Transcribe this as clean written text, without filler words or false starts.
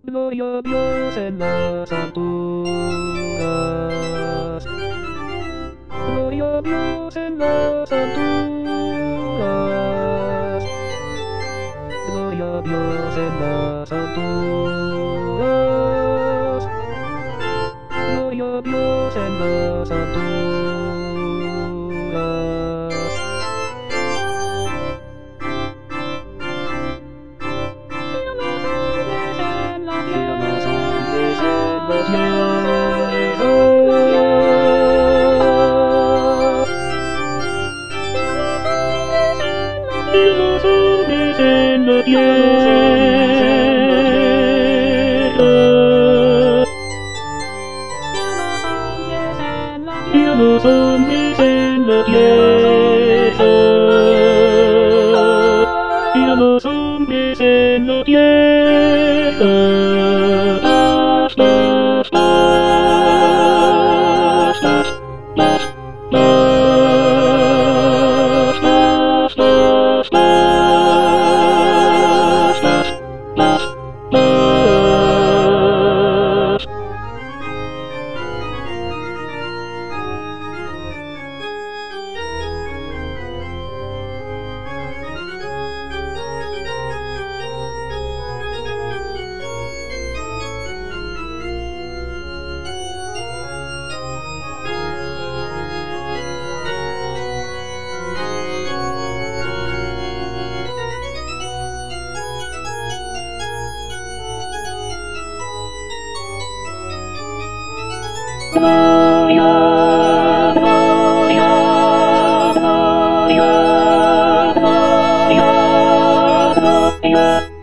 Gloria a Dios en las alturas. Gloria a Dios en las alturas. Gloria a Dios en las alturas. Gloria a Dios en las alturas. Y a los hombres en la tierra. Y a los hombres en la tierra. Y a los hombres en la tierra. Y a los hombres en la tierra. Gloria, gloria, gloria, gloria, gloria.